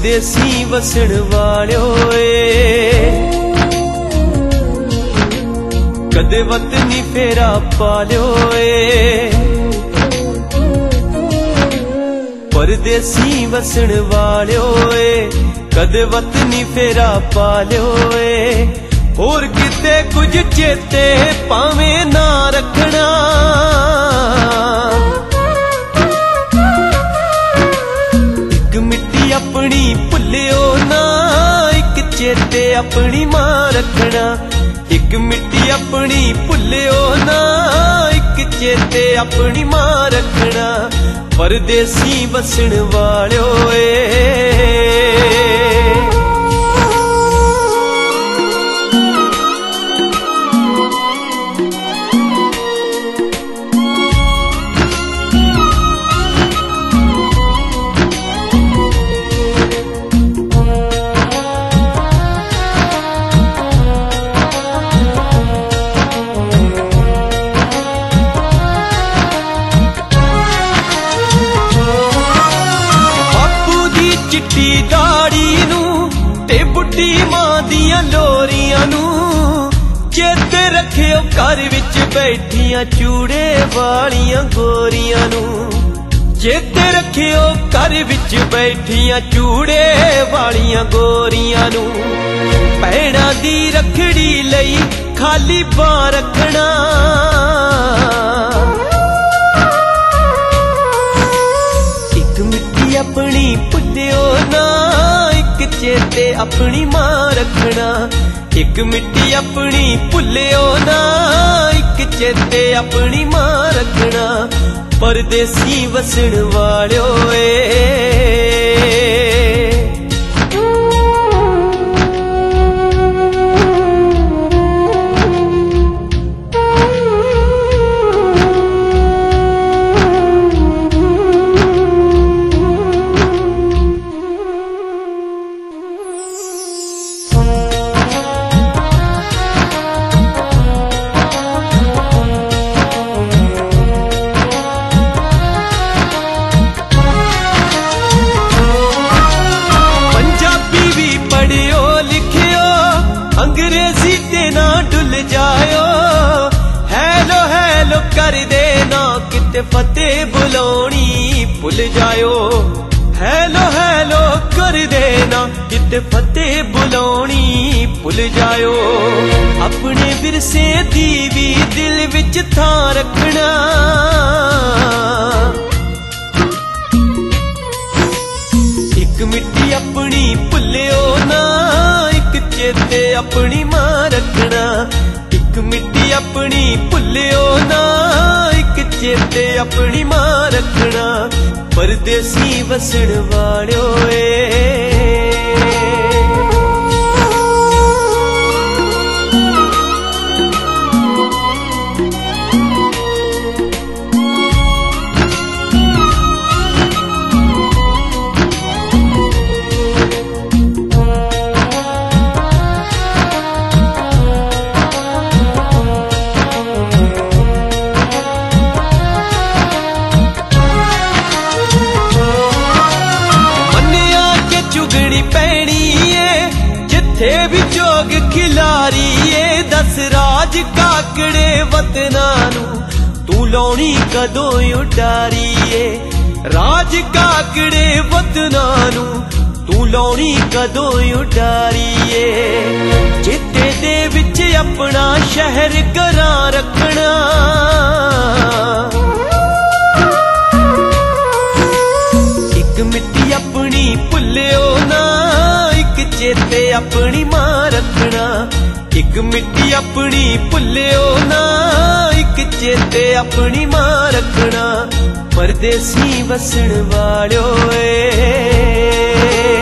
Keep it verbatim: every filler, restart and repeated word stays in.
परदेसी वसण वालियो कदे वतनी फेरा पालियो परदेसी वसण वालियो कदे वतनी फेरा पालियो होर किते कुछ चेते पावें ना रखना एक मिट्टी अपनी भुलियो ना एक चेते अपनी मां रखना एक मिट्टी अपनी भुलियो ना एक चेते अपनी मां रखना परदेसी वसण वालियो चिट्टी दाड़ी नू ते बुढ़ी मां दियां लोरियां नू चेते रखियो घर विच बैठियां चूड़े वालियां गोरियां नू चेते रखियो घर विच बैठियां चूड़े वालियां गोरियां नू भैणां दी रखड़ी लई खाली बां रखना एक मिट्टी अपनी भुलियो ना एक चेते अपनी मां रखना एक मिट्टी अपनी भुलियो ना एक चेते अपनी मां रखना परदेसी वसण वालियो अंग्रेजी ते ना डुल जायो हैलो हैलो कर देना किते फतेह बुलानी भुल जायो हैलो हैलो कर देना किते फतेह बुलानी भुल जायो अपने विरसे दी भी दिल विच थां रखना एक मिट्टी अपनी भुलियो ना चेते अपनी मां रखना एक मिट्टी अपनी भुलियो ना एक चेते अपनी मां रखना परदेसी वसण वालियो जिथे भी जोग खिलारी दस राज काकड़े वतना नू तू लौनी कदों उडारी राज काकड़े वतना नू तू लौनी कदों उडारी चेते दे विच अपना शहर घरां रखना एक मिट्टी अपनी भुलियो ना चेते अपनी मां रखना एक मिट्टी अपनी भुलियो ना एक चेते अपनी मां रखना परदेसी वसण वालियो